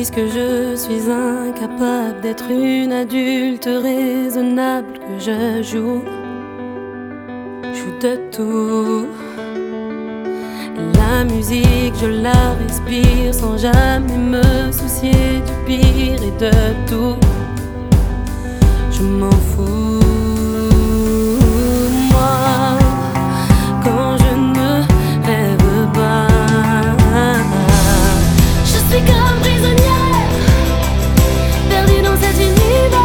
disent que je suis incapable d'être une adulte raisonnable, que je joue de tout. La musique, je la respire sans jamais me soucier du pire et de tout. Je m'en fous. Moi, quand je ne rêve pas, je suis comme prisonnière, perdue dans cet univers.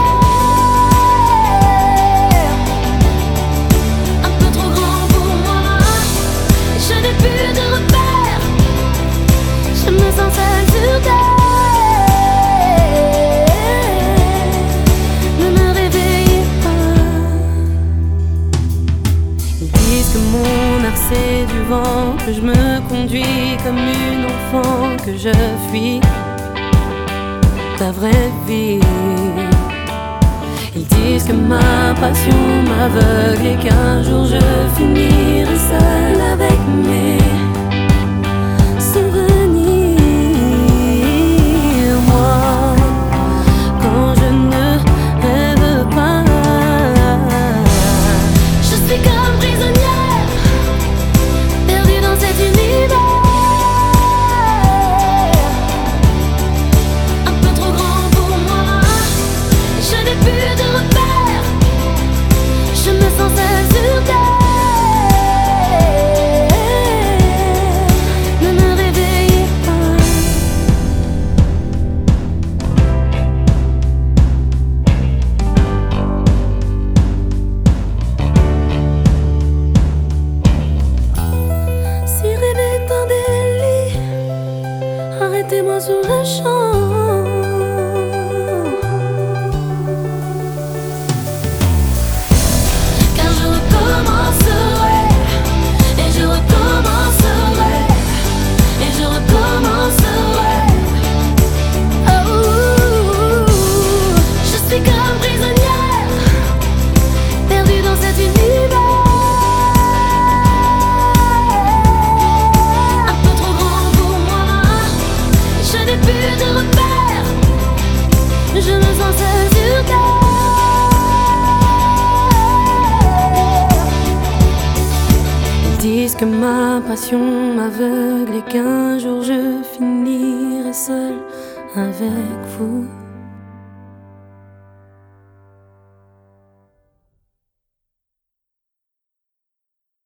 C'est du vent, que je me conduis comme une enfant, que je fuis ta vraie vie. Ils disent que ma passion m'aveugle et qu'un jour je finirai seule avec mes souvenirs. Moi, quand je ne rêve pas, je suis comme prisonnière. Arrêtez-moi sur le champ, car je recommencerai, et je recommencerai, et je recommencerai. Oh, je suis comme prisonnière, perdue dans cet univers. Je me sens seule sur terre. Ils disent que ma passion m'aveugle et qu'un jour je finirai seule avec vous.